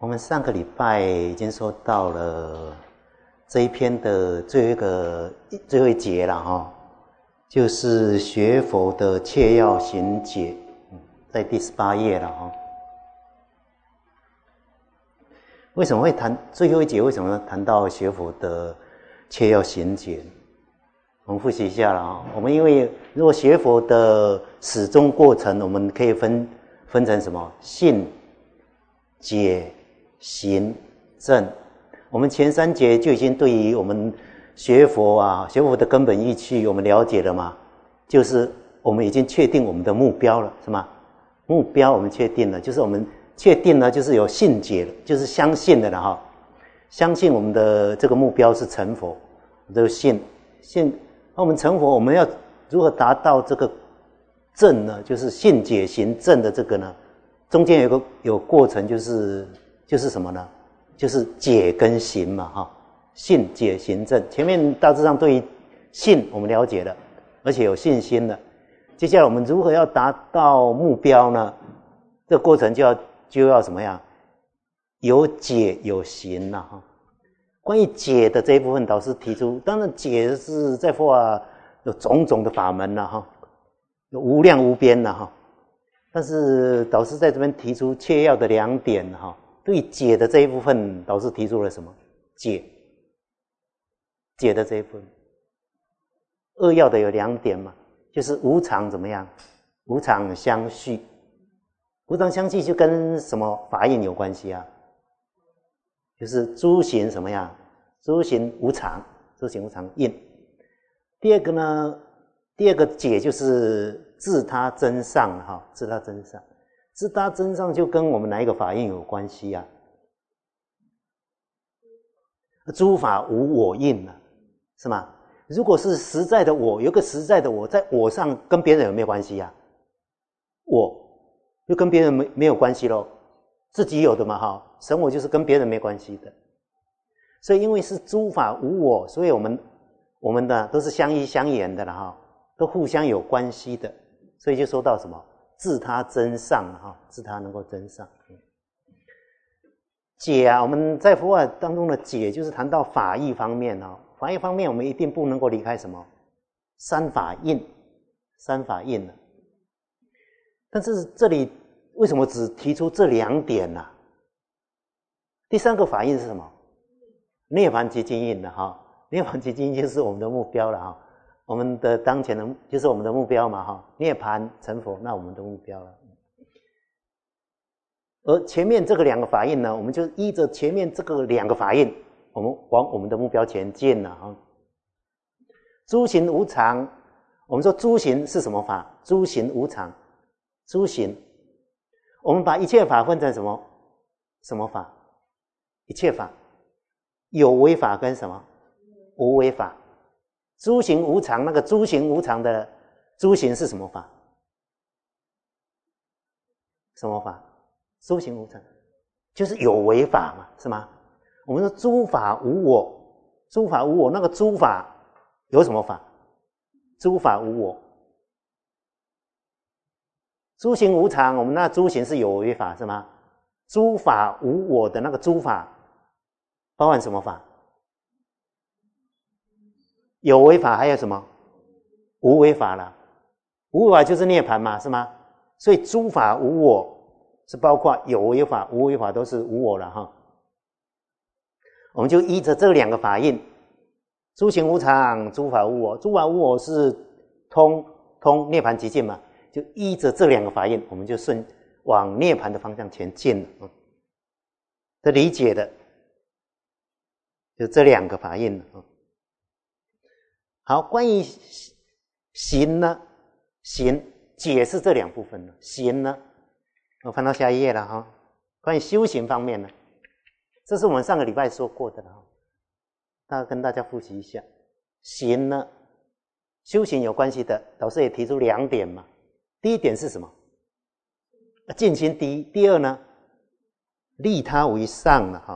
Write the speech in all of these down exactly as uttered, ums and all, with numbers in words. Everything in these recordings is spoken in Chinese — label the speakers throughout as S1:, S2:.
S1: 我们上个礼拜已经说到了这一篇的最后一个最后一节了哈，就是学佛的切要行解，在第十八页了哈。为什么会谈最后一节？为什么谈到学佛的切要行解？我们复习一下了哈。我们因为如果学佛的始终过程，我们可以分分成什么？信、解、行、证。我们前三节就已经对于我们学佛啊，学佛的根本意趣我们了解了嘛，就是我们已经确定我们的目标了，是吗？目标我们确定了，就是我们确定了，就是有信解了，就是相信的了哈。相信我们的这个目标是成佛，这个信信。那我们成佛，我们要如何达到这个证呢？就是信解行证的这个呢，中间有个有过程，就是就是什么呢？就是解跟行嘛，哈，信解行证。前面大致上对于信我们了解了，而且有信心了。接下来我们如何要达到目标呢？这个过程就要就要什么样？有解有行了哈。关于解的这一部分，导师提出，当然解是在佛法有种种的法门了哈，有无量无边了哈。但是导师在这边提出切要的两点哈。对解的这一部分，导师提出了什么？解，解的这一部分，扼要的有两点嘛，就是无常怎么样？无常相续，无常相续就跟什么法印有关系啊？就是诸行什么样？诸行无常，诸行无常印。第二个呢，第二个解就是自他真相哈，自他真相。自他真相就跟我们哪一个法印有关系啊？诸法无我印啊，是吗？如果是实在的我，有个实在的我，在我上跟别人有没有关系啊？我就跟别人没没有关系咯，自己有的嘛哈，神我就是跟别人没关系的。所以因为是诸法无我，所以我们我们的都是相依相沿的了哈，都互相有关系的，所以就说到什么？自他真相哈，自他能够真相。解啊，我们在佛法当中的解，就是谈到法义方面哦。法义方面，我们一定不能够离开什么？三法印，三法印呢？但是这里为什么只提出这两点呢？第三个法印是什么？涅槃极尽印的哈，涅槃极尽印就是我们的目标了哈。我们的当前的就是我们的目标嘛哈，涅槃成佛，那我们的目标了。而前面这个两个法印呢，我们就依着前面这个两个法印，我们往我们的目标前进了哈。诸行无常，我们说诸行是什么法？诸行无常，诸行，我们把一切法分成什么？什么法？一切法，有为法跟什么？无为法。诸行无常，那个诸行无常的诸行是什么法？什么法？诸行无常，就是有为法嘛，是吗？我们说诸法无我，诸法无我，那个诸法有什么法？诸法无我。诸行无常，我们那诸行是有为法，是吗？诸法无我的那个诸法，包含什么法？有为法还有什么？无为法啦。无为法就是涅槃嘛，是吗？所以诸法无我是包括有为法、无为法都是无我了哈。我们就依着这两个法印，诸行无常，诸法无我。诸法无我是通通涅槃极尽嘛，就依着这两个法印，我们就顺往涅槃的方向前进了。这理解的就这两个法印了。好，关于行呢，行解释这两部分呢，行呢，我翻到下一页了哈。关于修行方面呢，这是我们上个礼拜说过的了哈，那跟大家复习一下。行呢，修行有关系的，导师也提出两点嘛。第一点是什么？尽心第一。第二呢，利他为上了哈。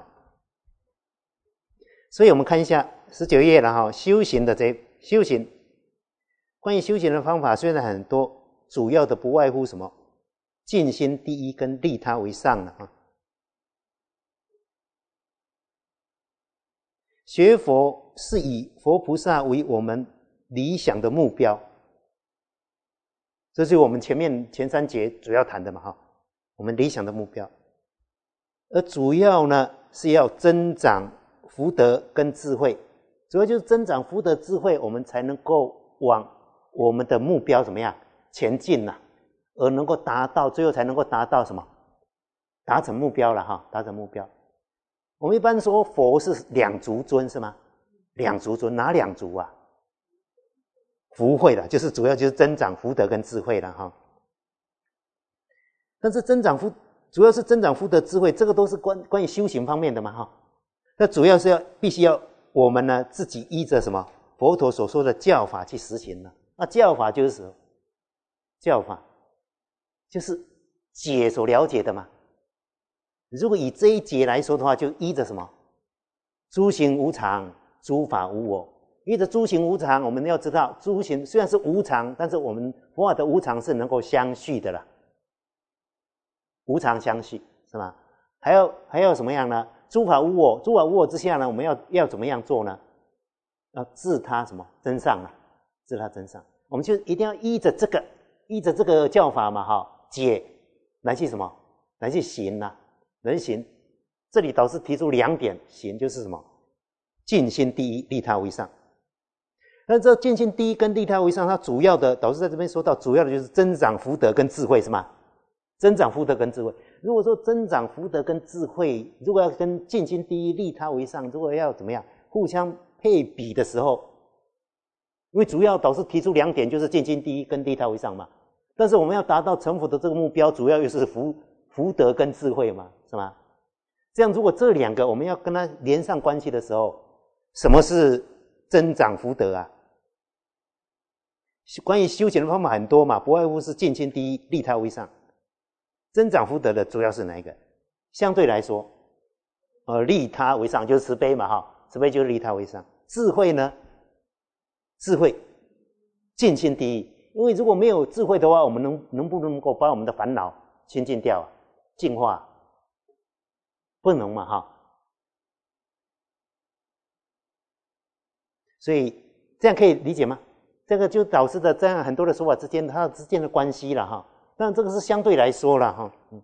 S1: 所以我们看一下十九页了哈，修行的这修行，关于修行的方法虽然很多，主要的不外乎什么？尽心第一跟利他为上了啊。 学佛是以佛菩萨为我们理想的目标，这是我们前面前三节主要谈的嘛哈，我们理想的目标。而主要呢是要增长福德跟智慧，主要就是增长福德智慧，我们才能够往我们的目标怎么样前进呐、啊，而能够达到，最后才能够达到什么？达成目标了哈，达成目标。我们一般说佛是两足尊是吗？两足尊，哪两足啊？福慧了，就是主要就是增长福德跟智慧了哈。但是增长福主要是增长福德智慧，这个都是关关于修行方面的嘛哈。那主要是要必须要我们呢自己依着什么佛陀所说的教法去实行呢？那教法就是什么？教法就是解所了解的嘛。如果以这一节来说的话，就依着什么？诸行无常，诸法无我。依着诸行无常，我们要知道，诸行虽然是无常，但是我们佛法的无常是能够相续的啦，无常相续是吧？还要还要什么样呢？诸法无我，诸法无我之下呢，我们要要怎么样做呢？要自他什么真上啊？自他真上，我们就一定要依着这个，依着这个教法嘛，哈，解来去什么？来去行啊，人行。这里导师提出两点，行就是什么？尽心第一，利他为上。那这尽心第一跟利他为上，它主要的导师在这边说到，主要的就是增长福德跟智慧，是吗？增长福德跟智慧。如果说增长福德跟智慧，如果要跟尽心第一、利他为上，如果要怎么样互相配比的时候，因为主要导师提出两点，就是尽心第一跟利他为上嘛。但是我们要达到成佛的这个目标，主要又是福福德跟智慧嘛，是吗？这样如果这两个我们要跟它连上关系的时候，什么是增长福德啊？关于修行的方法很多嘛，不外乎是尽心第一，利他为上。增长福德的主要是哪一个？相对来说，呃，利他为上就是慈悲嘛，哈，慈悲就是利他为上。智慧呢？智慧尽心第一，因为如果没有智慧的话，我们能能不能够把我们的烦恼清净掉、啊、净化？不能嘛，哈。所以这样可以理解吗？这个就导师的这样很多的说法之间，它之间的关系了哈。当然这个是相对来说了哈。嗯，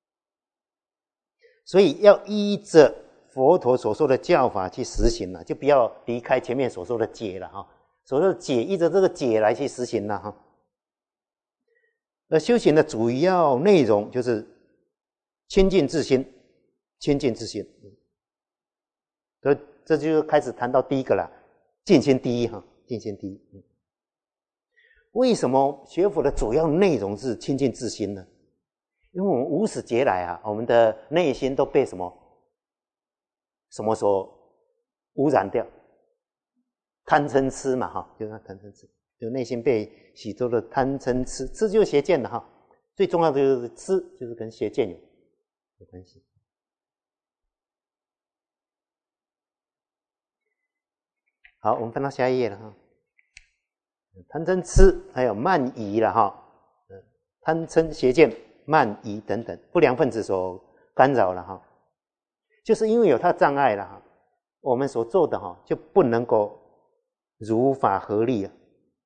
S1: 所以要依着佛陀所说的教法去实行了，就不要离开前面所说的解了哈。所说的解，依着这个解来去实行了哈。而修行的主要内容就是清净自心，清净自心。所以这就开始谈到第一个了，尽心第一哈，尽心第一。嗯，为什么学佛的主要内容是清净自心呢？因为我们无始劫来啊，我们的内心都被什么什么所污染掉？贪嗔痴嘛，哈，就是贪嗔痴，就内心被许多的贪嗔痴，痴就是邪见的哈。最重要的就是痴，就是跟邪见有有关系。好，我们翻到下一页了哈。贪嗔痴还有慢疑了哈，贪嗔邪见慢疑等等不良分子所干扰了哈，就是因为有它障碍了哈，我们所做的哈就不能够如法合力啊，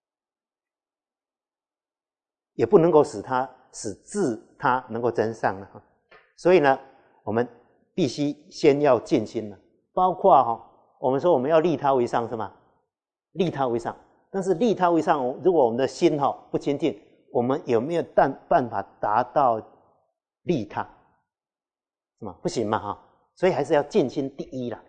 S1: 也不能够使它使自他能够增上了哈。所以呢，我们必须先要尽心了，包括哈，我们说我们要利他为上是吗？利他为上。但是利他为上，如果我们的心哈不清净，我们有没有办办法达到利他？是吗？不行嘛哈，所以还是要尽心第一啦。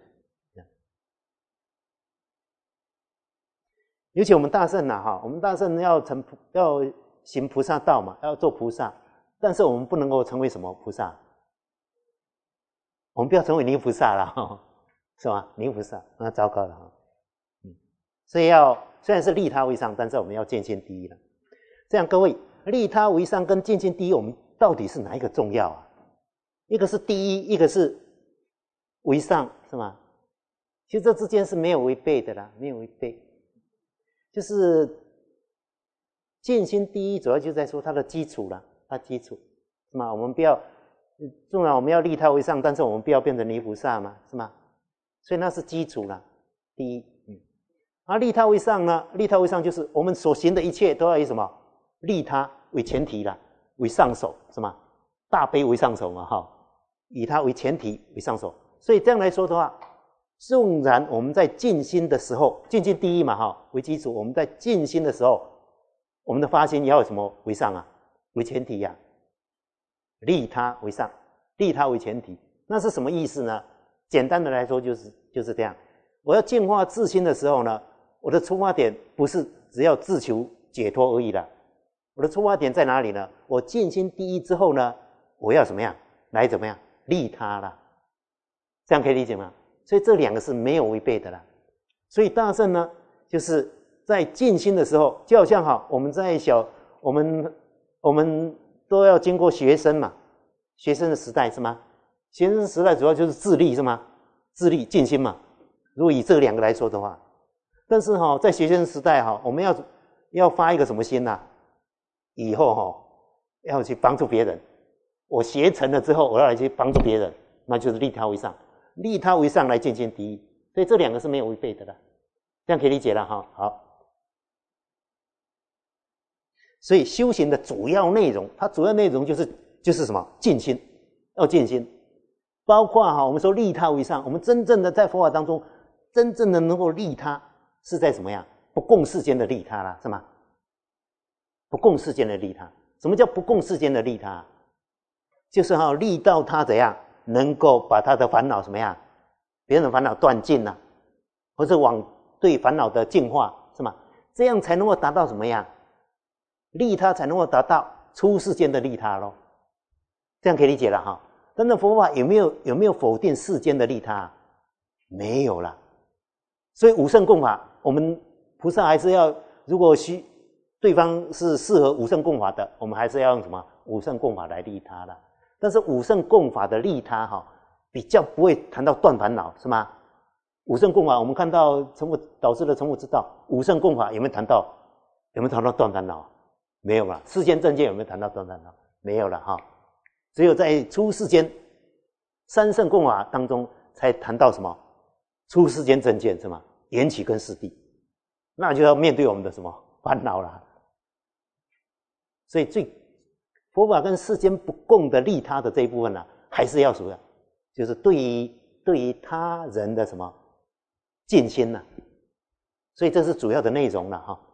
S1: 尤其我们大圣呐哈，我们大圣要成要行菩萨道嘛，要做菩萨，但是我们不能够成为什么菩萨？我们不要成为泥菩萨了，是吧？泥菩萨那糟糕了哈。嗯，所以要。虽然是利他为上，但是我们要尽心第一了。这样各位，利他为上跟尽心第一，我们到底是哪一个重要啊？一个是第一，一个是为上，是吗？其实这之间是没有违背的啦，没有违背。就是尽心第一，主要就在说它的基础啦，它基础是吗？我们不要，纵然我们要利他为上，但是我们不要变成泥菩萨嘛，是吗？所以那是基础啦。 第一。嗯，而利他为上呢？利他为上就是我们所行的一切都要以什么？利他为前提啦，为上首，是吗？大悲为上首嘛，哈，以它为前提为上首。所以这样来说的话，纵然我们在静心的时候，静心第一嘛，哈，为基础，我们在静心的时候，我们的发心要有什么为上啊？为前提呀、啊，利他为上，利他为前提，那是什么意思呢？简单的来说就是就是这样。我要净化自心的时候呢，我的出发点不是只要自求解脱而已啦。我的出发点在哪里呢？我静心第一之后呢，我要怎么样来怎么样利他啦？这样可以理解吗？所以这两个是没有违背的啦。所以大乘呢，就是在静心的时候，就好像哈，我们在小我们我们都要经过学生嘛，学生的时代是吗？学生时代主要就是自立是吗？自立静心嘛。如果以这两个来说的话，但是哈，在学生时代哈，我们要要发一个什么心呐？以后哈要去帮助别人。我学成了之后，我要来去帮助别人，那就是利他为上。利他为上来渐渐第一，所以这两个是没有违背的啦，这样可以理解了哈。好，所以修行的主要内容，它主要内容就是就是什么？静心，要静心，包括哈我们说利他为上，我们真正的在佛法当中，真正的能够利他，是在什么样？不共世间的利他啦，是吗？不共世间的利他，什么叫不共世间的利他？就是哈利到他怎样？能够把他的烦恼什么样，别人的烦恼断尽了、啊，或者往对烦恼的净化，是吗？这样才能够达到什么样？利他才能够达到出世间的利他咯。这样可以理解了哈。但是佛法有没有有没有否定世间的利他？没有啦。所以五乘供法，我们菩萨还是要，如果需对方是适合五乘供法的，我们还是要用什么五乘供法来利他啦。但是五乘供法的利他哈，比较不会谈到断烦恼，是吗？五乘供法，我们看到成佛导师的成佛之道，五乘供法有没有谈到？有没有谈到断烦恼？没有啦。世间正见有没有谈到断烦恼？没有了哈。只有在出世间三乘供法当中才谈到什么？出世间正见是吗？缘起跟四谛，那就要面对我们的什么烦恼啦。所以最佛法跟世间不共的利他的这一部分呢、啊，还是要什么？就是对于对于他人的什么尽心呢、啊？所以这是主要的内容了哈。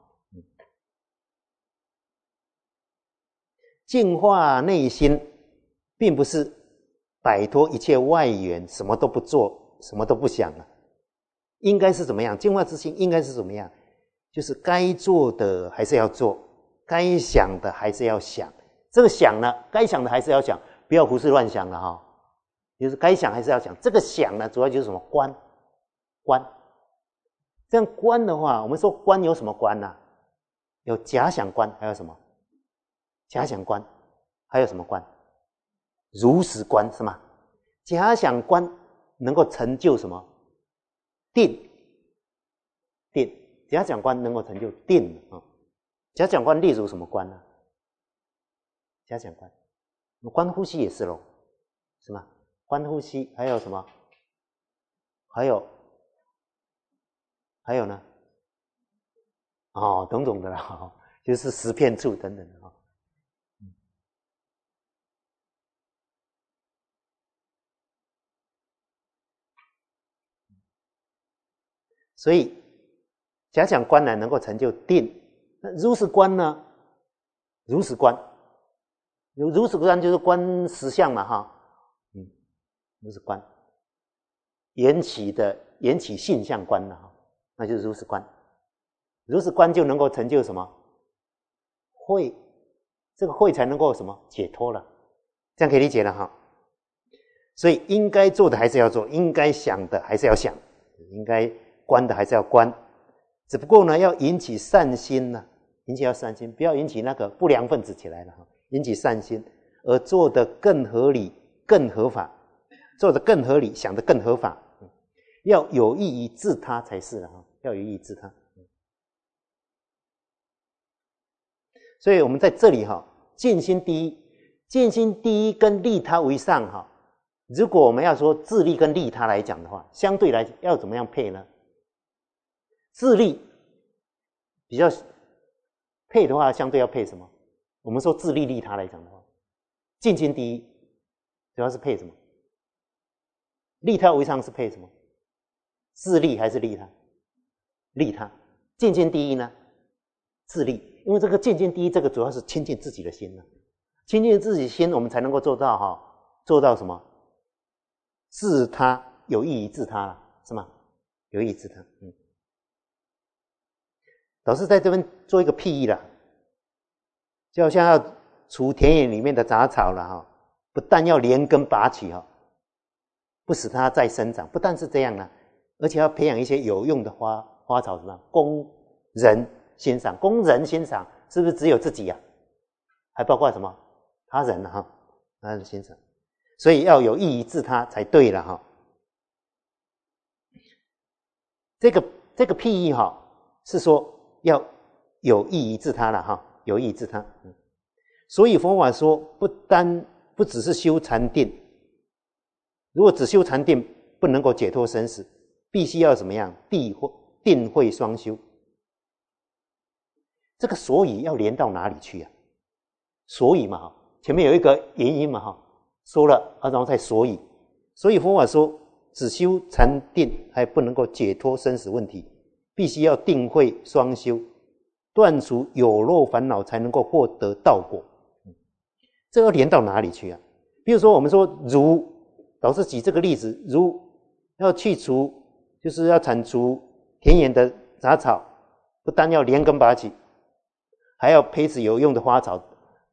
S1: 净化内心，并不是摆脱一切外缘，什么都不做，什么都不想了。应该是怎么样？净化之心应该是怎么样？就是该做的还是要做，该想的还是要想。这个想呢，该想的还是要想，不要胡思乱想了哈。就是该想还是要想。这个想呢，主要就是什么观，观。这样观的话，我们说观有什么观呢、啊？有假想观，还有什么？假想观，还有什么观？如实观是吗？假想观能够成就什么？定，定。假想观能够成就定啊。假想观例如什么观呢？假想观，观呼吸也是咯，是吗？观呼吸还有什么？还有，还有呢？哦，种种的啦，就是十片处等等的哈。所以假想观呢，能够成就定。那如实观呢？如实观。如如实观就是观实相嘛，哈，嗯，如实观，缘起的缘起性相观了哈，那就是如实观，如实观就能够成就什么？慧，这个慧才能够什么解脱了，这样可以理解了哈。所以应该做的还是要做，应该想的还是要想，应该观的还是要观，只不过呢，要引起善心呢、啊，引起要善心，不要引起那个不良分子起来了哈。引起善心，而做得更合理、更合法，做得更合理，想得更合法，要有益于自他才是哈，要有益于自他。所以我们在这里哈，静心第一，静心第一跟利他为上哈。如果我们要说自利跟利他来讲的话，相对来要怎么样配呢？ 自利比较配的话，相对要配什么？我们说自利利他来讲的话，尽心第一，主要是配什么？利他为上是配什么？自利还是利他？利他。尽心第一呢？自利。因为这个尽心第一，这个主要是亲近自己的心呢。亲近自己的心，我们才能够做到哈，做到什么？自他有益于自他了，是吗？有益于自他。嗯。导师在这边做一个譬喻啦，就好像要除田野里面的杂草了哈，不但要连根拔起哈，不使它再生长，不但是这样呢，而且要培养一些有用的花花草什么，供人欣赏。供人欣赏是不是只有自己呀、啊？还包括什么他人哈，他人欣赏，所以要有益于自他才对了哈。这个这个譬喻哈，是说要有益于自他了哈，有益于自他。嗯，所以佛法说，不单不只是修禅定，如果只修禅定不能够解脱生死，必须要怎么样？定慧定慧双修。这个所以要连到哪里去啊？所以嘛哈，前面有一个原因嘛哈，说了啊，然后再所以，所以佛法说，只修禅定还不能够解脱生死问题，必须要定慧双修，断除有漏烦恼，才能够获得道果。这要连到哪里去啊？比如说我们说如，导师举这个例子，如要去除，就是要铲除田野的杂草，不但要连根拔起，还要培植有用的花草，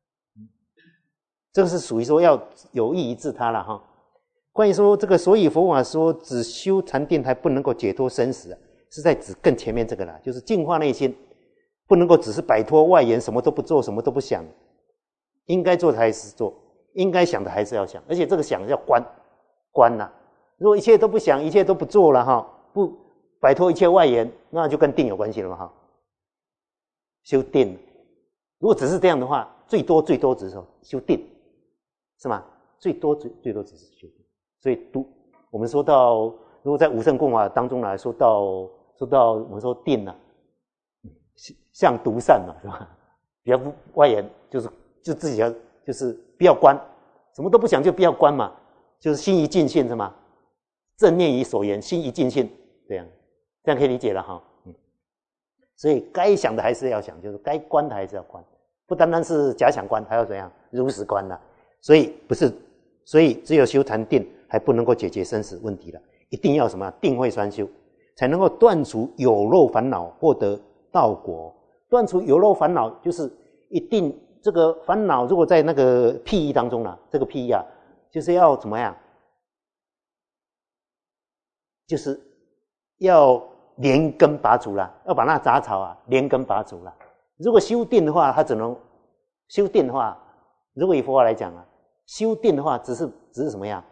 S1: 这个是属于说要有益于自他了哈。关于说这个，所以佛法说只修禅定还不能够解脱生死啊，是在指更前面这个啦，就是净化内心，不能够只是摆脱外缘，什么都不做，什么都不想，应该做的还是做，应该想的还是要想，而且这个想要观观呐、啊。如果一切都不想，一切都不做了哈，不摆脱一切外缘，那就跟定有关系了嘛哈。修定，如果只是这样的话，最多最多只是说修定，是吗？最多最最多只是修定。所以独我们说到，如果在五圣供法当中来说到说到我们说定啊，向独善嘛，是吧？比较不外缘，就是就自己要就是不要观，什么都不想就不要观嘛，就是心一尽性是吗？正念于所言，心一尽性，这样这样可以理解了哈。嗯，所以该想的还是要想，就是该观的还是要观，不单单是假想观，还要怎样如实观了。所以不是，所以只有修禅定还不能够解决生死问题了，一定要什么定慧双修，才能够断除有漏烦恼，获得道果。断除有漏烦恼，就是一定这个烦恼，如果在那个譬喻当中了，这个譬喻啊，就是要怎么样？就是要连根拔除啦，要把那杂草啊连根拔除啦。如果修定的话，它只能修定的话，如果以佛法来讲啊，修定的话，只是只是什么样？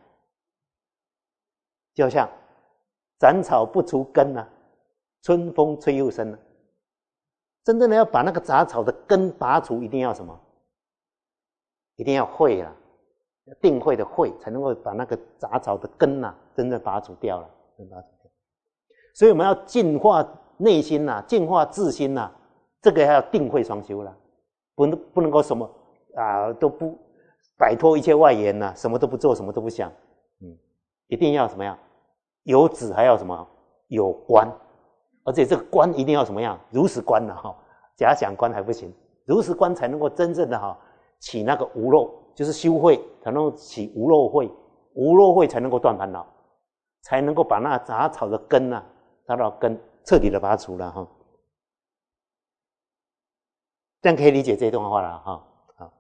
S1: 就像斩草不除根啊，春风吹又生啊。真正的要把那个杂草的根拔除，一定要什么？一定要慧啊，定慧的慧，才能够把那个杂草的根啊，真正拔除掉了。所以我们要净化内心呐、啊，净化自心呐、啊，这个还要定慧双修啦，不能不能够什么啊都不摆脱一切外缘呐、啊，什么都不做，什么都不想，嗯，一定要什么样？有止还要什么？有观，而且这个观一定要什么样？如实观呐、啊、哈，假想观还不行，如实观才能够真正的哈起那个无漏，就是修慧才能够起无漏慧，无漏慧才能够断烦恼。才能够把那杂草的根啊，杂草根彻底的拔除了哈，这样可以理解这段话了哈。好，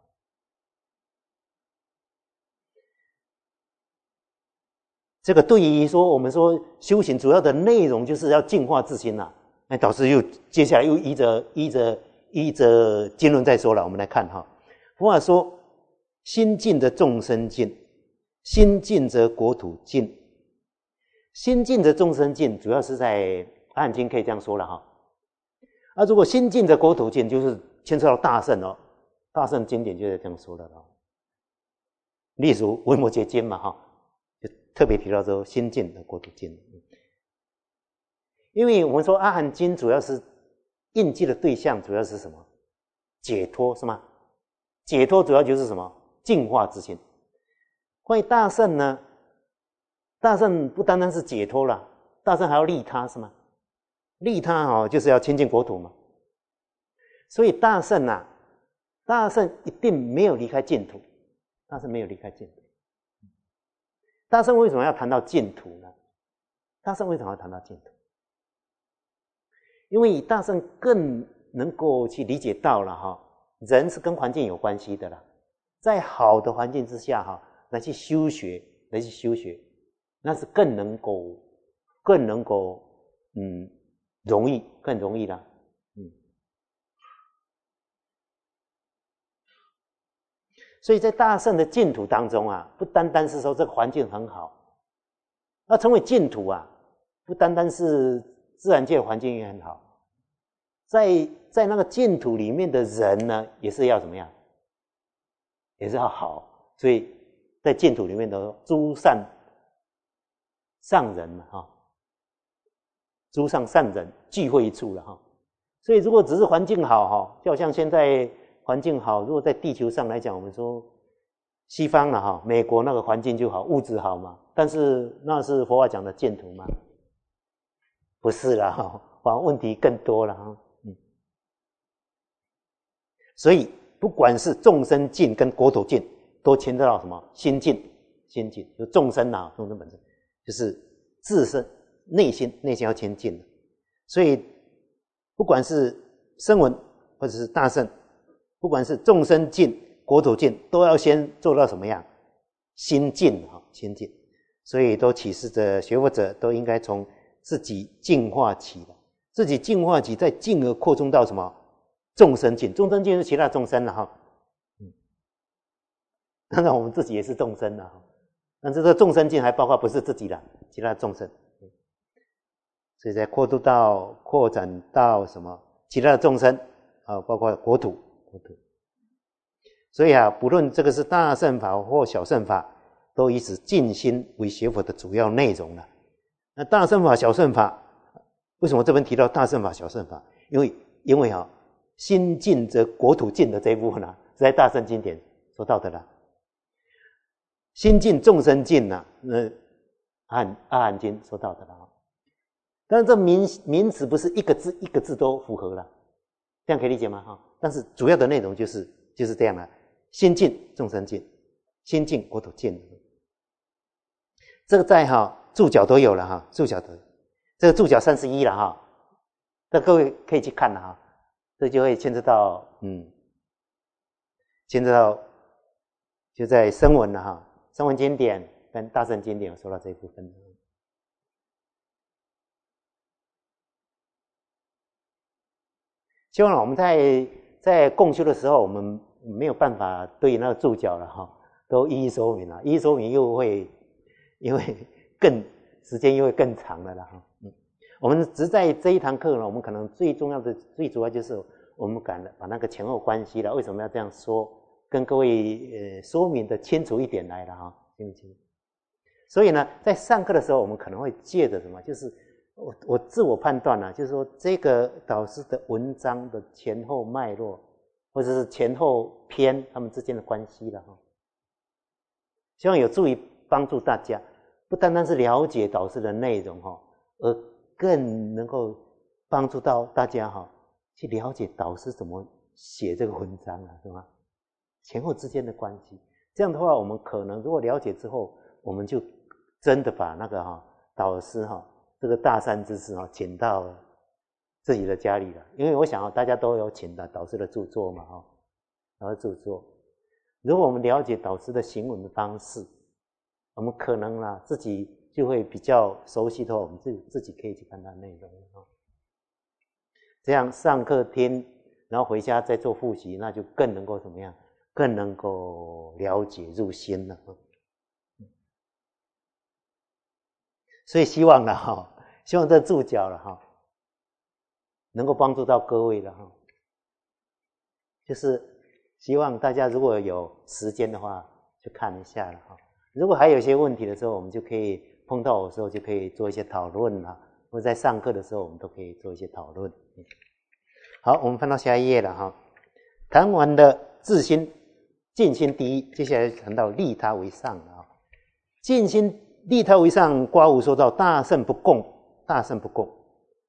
S1: 这个对于说我们说修行主要的内容就是要净化自心呐、啊。那导师又接下来又依着依着依着经论再说了，我们来看哈。佛法说，心净则众生净，心净则国土净。心净则众生净，主要是在《阿含经》可以这样说了哈。啊，如果心净则国土净，就是牵涉到大乘哦，大乘经典就是这样说的了。例如《维摩诘经》嘛哈，就特别提到说心净则国土净。 因为我们说阿含经主要是印记的对象，主要是什么？解脱是吗？解脱主要就是什么？净化之心。关于大乘呢，大乘不单单是解脱了，大乘还要利他是吗？利他哦，就是要亲近国土嘛。所以大乘啊，大乘一定没有离开净土，大乘没有离开净土。大乘为什么要谈到净土呢？大乘为什么要谈到净土？因为以大乘更能够去理解到了哈，人是跟环境有关系的啦，在好的环境之下哈，来去修学，来去修学，那是更能够，更能够，嗯，容易，更容易啦，嗯。所以在大乘的净土当中啊，不单单是说这个环境很好，那成为净土啊，不单单是自然界的环境也很好。在在那个净土里面的人呢，也是要怎么样？也是要好，所以在净土里面的诸善上人嘛，哈，诸上善人聚会一处了哈。所以如果只是环境好哈，就好像现在环境好，如果在地球上来讲，我们说西方了哈，美国那个环境就好，物质好嘛，但是那是佛法讲的净土吗？不是啦哈，反而问题更多了哈。所以不管是众生净跟国土净，都牵扯到什么？心净，心净，就众生啊，众生本身就是自身内心，内心要清净的。所以不管是声闻或者是大乘，不管是众生净、国土净，都要先做到什么样？心净哈，心净。所以都启示着学佛者都应该从自己净化起的，自己净化起，再进而扩充到什么？众生净，众生净是其他众生了哈。嗯，当然我们自己也是众生了哈，但是这个众生净还包括不是自己的其他众生，所以再扩度到扩展到什么其他的众生啊，包括国土国土。所以啊，不论这个是大乘法或小乘法，都以此净心为学佛的主要内容了。那大乘法、小乘法，为什么这边提到大乘法、小乘法？因为因为啊。心净则国土净的这一部分啊，是在大乘经典说到的啦。心净众生净啊，那阿阿含经说到的啦。但是这名名词不是一个字一个字都符合了，这样可以理解吗？哈，但是主要的内容就是就是这样了。心净众生净，心净国土净。这个在哈注脚都有了哈，注脚都有，这个注脚三十一了哈，这各位可以去看了哈。这就会牵扯到，嗯，牵扯到就在声闻了哈，声闻经典跟大乘经典有说到这一部分。希望我们在在共修的时候，我们没有办法对那个注脚了哈，都一一说明了，一一说明又会因为更时间又会更长了啦哈。嗯，我们只在这一堂课呢，我们可能最重要的、最主要就是我们敢把那个前后关系了，为什么要这样说，跟各位呃说明的清楚一点来了哈，清不清？所以呢，在上课的时候，我们可能会借着什么，就是我我自我判断呢、啊，就是说这个导师的文章的前后脉络，或者是前后篇他们之间的关系了哈，希望有助于帮助大家，不单单是了解导师的内容哈，而更能够帮助到大家哈，去了解导师怎么写这个文章啊，是吧？前后之间的关系，这样的话，我们可能如果了解之后，我们就真的把那个哈导师哈这个大善知识哈请到自己的家里了。因为我想啊，大家都有请的导师的著作嘛哈，然后著作，如果我们了解导师的行文的方式，我们可能啦自己就会比较熟悉的话，我们自己自己可以去看它内容哈。这样上课听，然后回家再做复习，那就更能够怎么样？更能够了解入心了。所以希望了哈，希望这注脚了哈，能够帮助到各位了哈。就是希望大家如果有时间的话，去看一下了哈。如果还有一些问题的时候，我们就可以碰到的时候就可以做一些讨论了。 或者在上课的时候，我们都可以做一些讨论。好，我们翻到下一页了哈。谈完了自心、尽心第一，接下来谈到利他为上了啊。尽心、利他为上，刮胡说到大圣不共，大圣不共。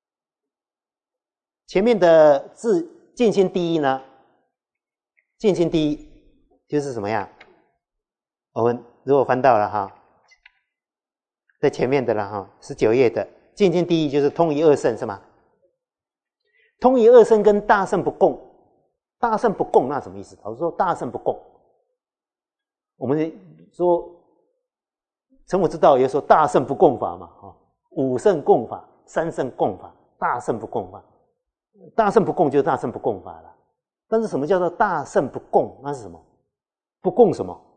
S1: 前面的自尽心第一呢，尽心第一就是什么样？我们如果翻到了哈，在前面的了哈，十九页的尽心第一就是通于二圣是吗？通于二圣跟大圣不共，大圣不共那什么意思？老师说大圣不共，我们说成佛之道也说大圣不共法嘛，哈，五圣共法、三圣共法、大圣不共法。大圣不共就是大圣不共法了。但是什么叫做大圣不共？那是什么？不共什么？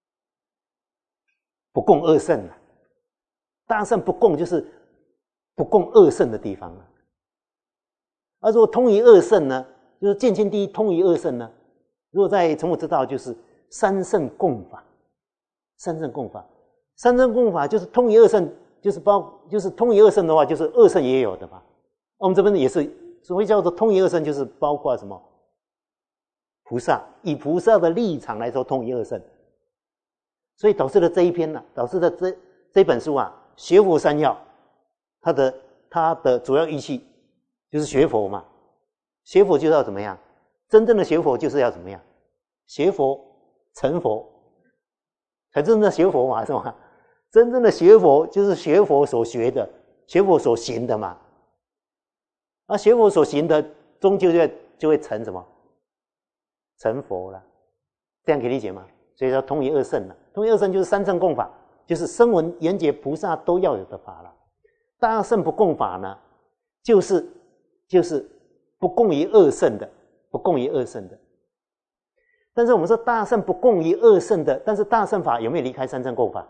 S1: 不共二圣啊。大圣不共就是不共二圣的地方啊。而如果通于二圣呢，就是见心第一通于二圣呢，如果在成佛之道就是三圣共法，三圣共法，三圣共法就是通于二圣，就是包就是通于二圣的话，就是二圣也有的嘛。我们这边也是所谓叫做通于二圣，就是包括什么？菩萨，以菩萨的立场来说，通于二圣。所以导致了这一篇呢、啊，导致了这这本书啊，学佛三要，它的它的主要意气就是学佛嘛。学佛就是要怎么样？真正的学佛就是要怎么样？学佛成佛，才真正的学佛嘛，是吗？真正的学佛就是学佛所学的，学佛所行的嘛。而学佛所行的，终究就会就会成什么？成佛了，这样可以理解吗？所以说通于二圣了。通于二圣就是三圣共法，就是声闻缘觉菩萨都要有的法了。大圣不共法呢，就是就是不共于二圣的，不共于二圣的。但是我们说大圣不共于二圣的，但是大圣法有没有离开三圣共法？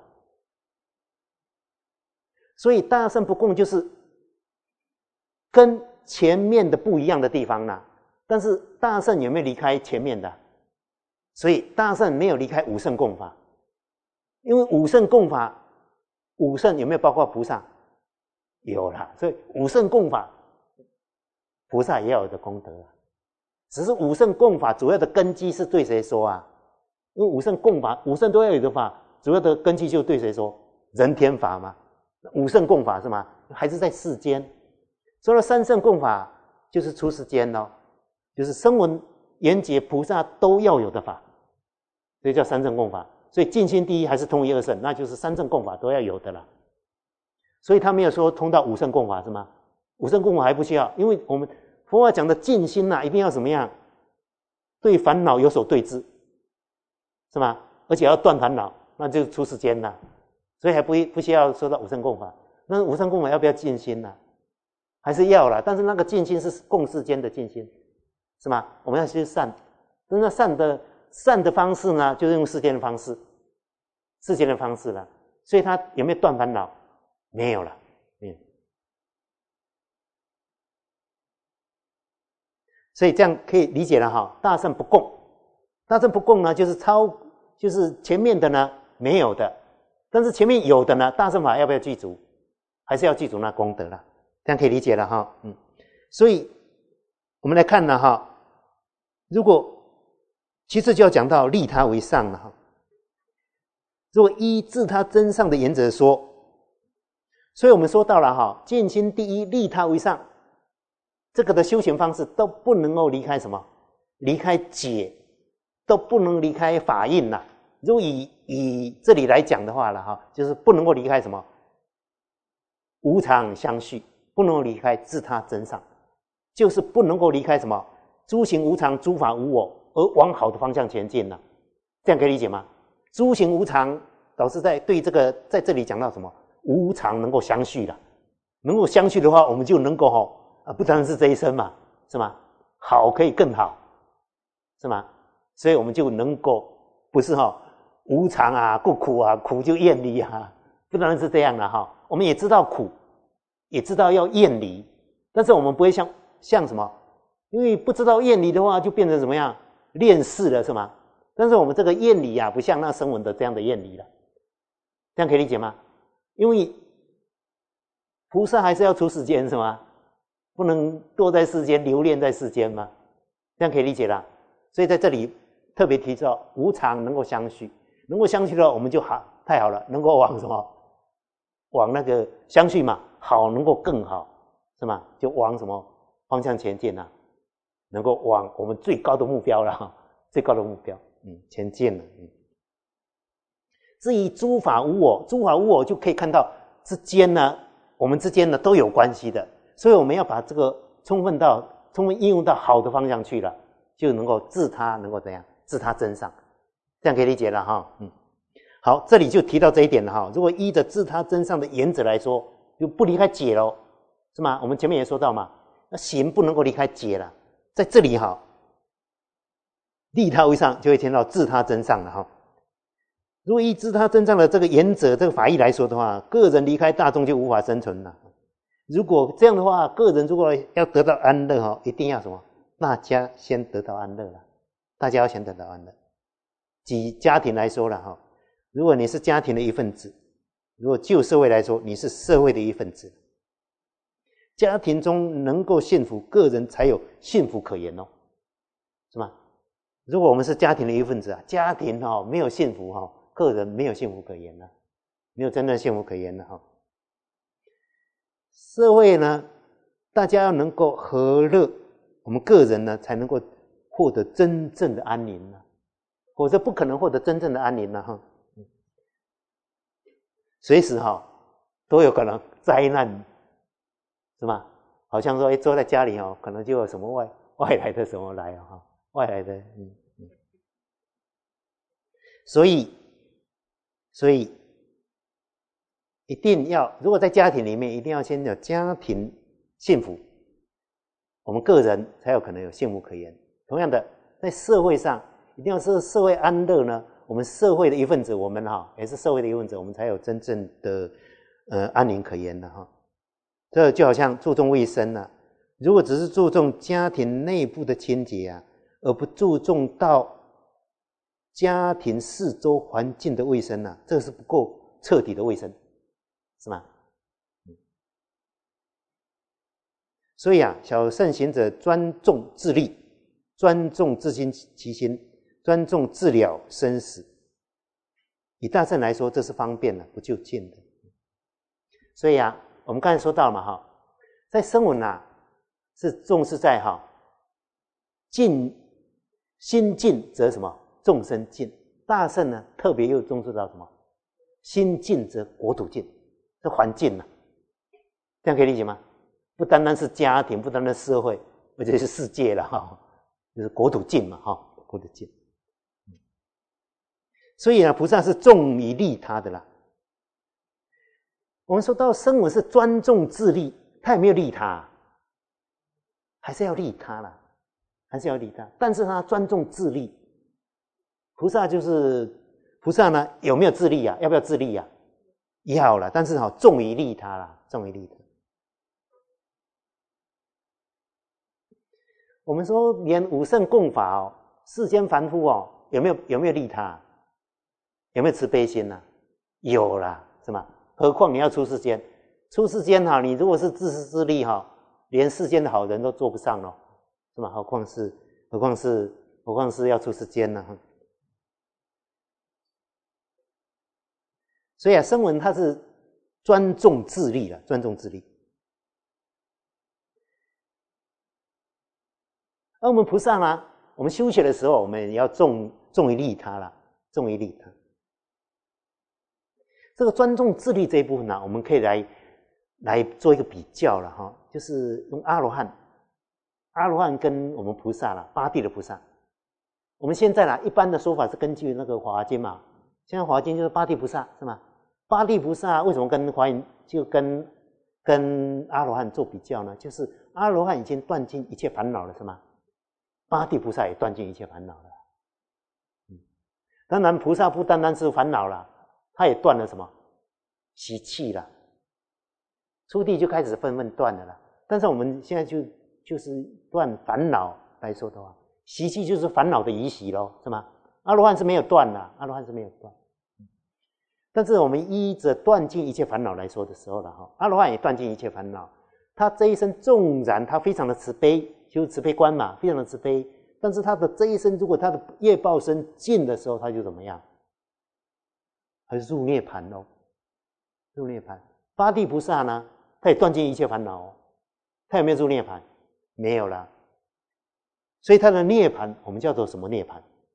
S1: 所以大圣不共就是跟前面的不一样的地方呢。但是大圣有没有离开前面的？所以大圣没有离开五圣共法，因为五圣共法，五圣有没有包括菩萨？有啦，所以五圣共法，菩萨也要有的功德啊。只是五圣共法主要的根基是对谁说啊？因为五圣共法，五圣都要有的法，主要的根基就对谁说？人天法嘛。五圣共法是吗？还是在世间？所以三圣共法就是出世间咯。就是声闻缘觉菩萨都要有的法，所以叫三圣共法。所以尽心第一还是通于二圣，那就是三圣共法都要有的了。所以他没有说通到五圣共法是吗？五圣共法还不需要，因为我们佛法讲的尽心啊，一定要怎么样？对烦恼有所对治，是吗？而且要断烦恼，那就出世间了。所以还不不需要说到五圣共法。那五圣共法要不要尽心呢？还是要啦，但是那个尽心是共世间的尽心。是吗？我们要去善，但是善的善的方式呢，就是用世间的方式，世间的方式了。所以他有没有断烦恼？没有了，没有。所以这样可以理解了哈。大圣不共，大圣不共呢，就是超，就是前面的呢没有的，但是前面有的呢，大圣法要不要具足？还是要具足那功德了？这样可以理解了哈。嗯，所以。我们来看呢哈，如果其次就要讲到利他为上了哈。如果依自他真上的原则说，所以我们说到了哈，尽心第一，利他为上，这个的修行方式都不能够离开什么？离开解，都不能离开法印啦。如果以以这里来讲的话了哈，就是不能够离开什么？无常相续，不能够离开自他真上。就是不能够离开什么诸行无常，诸法无我，而往好的方向前进了。这样可以理解吗？诸行无常，导致在对这个在这里讲到什么无常能够相续了，能够相续的话，我们就能够哈啊，不单是这一生嘛，是吗？好可以更好，是吗？所以我们就能够不是哈无常啊，不苦啊，苦就厌离啊，不单是这样了哈。我们也知道苦，也知道要厌离，但是我们不会像。像什么？因为不知道厌离的话，就变成怎么样？恋世了，是吗？但是我们这个厌离啊，不像那声闻的这样的厌离了，这样可以理解吗？因为菩萨还是要出世间是吗？不能堕在世间，留恋在世间吗？这样可以理解啦。所以在这里特别提到无常能够相续，能够相续了，我们就好太好了，能够往什么？往那个相续嘛，好能够更好，是吗？就往什么方向前进啊？能够往我们最高的目标了，最高的目标，嗯，前进了。嗯。至于诸法无我，诸法无我就可以看到之间呢，我们之间呢都有关系的，所以我们要把这个充分到充分应用到好的方向去了，就能够自他能够怎样？自他真上，这样可以理解了哈。嗯，好，这里就提到这一点了哈。如果依着自他真上的原则来说，就不离开解咯，是吗？我们前面也说到嘛，那行不能够离开解了，在这里哈，利他为上就会听到自他真上了哈。如果依自他真上的这个原则、这个法义来说的话，个人离开大众就无法生存了。如果这样的话，个人如果要得到安乐哈，一定要什么？大家先得到安乐了，大家要先得到安乐。举家庭来说了哈，如果你是家庭的一份子，如果就社会来说，你是社会的一份子，家庭中能够幸福，个人才有幸福可言哦，是吗？如果我们是家庭的一份子啊，家庭哈、哦、没有幸福哈、哦。个人没有幸福可言了，没有真正幸福可言了哈。社会呢，大家要能够和乐，我们个人呢才能够获得真正的安宁了，否则不可能获得真正的安宁了哈。随时哈都有可能灾难，是吗？好像说，哎，坐在家里哦，可能就有什么外外来的什么来哈，外来的，嗯嗯，所以。所以一定要，如果在家庭里面，一定要先有家庭幸福，我们个人才有可能有幸福可言。同样的，在社会上，一定要是社会安乐呢，我们社会的一份子，我们哈也是社会的一份子，我们才有真正的呃安宁可言的哈。这就好像注重卫生啊，如果只是注重家庭内部的清洁啊，而不注重到家庭四周环境的卫生啊，这个是不够彻底的卫生，是吗？所以啊，小圣行者专重自利，专重自心其心，专重自了生死。以大圣来说，这是方便的，不就近的。所以啊，我们刚才说到了嘛，哈，在声闻啊，是重视在哈尽心尽则什么？众生尽。大圣呢，特别又重视到什么？心尽则国土尽，这环境呢、啊，这样可以理解吗？不单单是家庭，不单单是社会，而且是世界了哈，就是国土尽嘛哈，国土尽。所以呢，菩萨是重于利他的啦。我们说到声闻是专重自利，他也没有利他，还是要利他啦，还是要利他，但是他专重自利。菩萨就是菩萨呢，有没有自利啊？要不要自利啊？要了，但是哈、哦，重于利他啦，重于利他。我们说连五圣供法哦，世间凡夫哦，有没有有没有利他？有没有慈悲心呢、啊？有啦，是吗？何况你要出世间，出世间哈，你如果是自私自利哈，连世间的好人都做不上了，是吗？何况是何况是何况是要出世间呢？所以啊，声闻他是专重自利了，专重自利。而我们菩萨呢，我们修学的时候，我们也要重重于利他了，重于利他。这个专重自利这一部分呢，我们可以来来做一个比较了哈，就是用阿罗汉，阿罗汉跟我们菩萨啦，八地的菩萨。我们现在啦，一般的说法是根据那个《华华经》嘛，现在《华华经》就是八地菩萨是吗？八地菩萨为什么跟华严就跟跟阿罗汉做比较呢？就是阿罗汉已经断尽一切烦恼了，是吗？八地菩萨也断尽一切烦恼了。嗯，当然菩萨不单单是烦恼了，他也断了什么？习气了。初地就开始纷纷断了啦。但是我们现在就就是断烦恼来说的话，习气就是烦恼的遗习咯，是吗？阿罗汉是没有断的，阿罗汉是没有断。 但是我们依着断尽一切烦恼来说的时候了哈，阿罗汉也断尽一切烦恼，他这一生纵然他非常的慈悲，就是慈悲观嘛，非常的慈悲，但是他的这一生如果他的业报身尽的时候，他就怎么样？他就入涅槃喽，入涅槃。八地菩萨呢，他也断尽一切烦恼哦，他有没有入涅槃？没有啦。所以他的涅槃，我们叫做什么涅槃？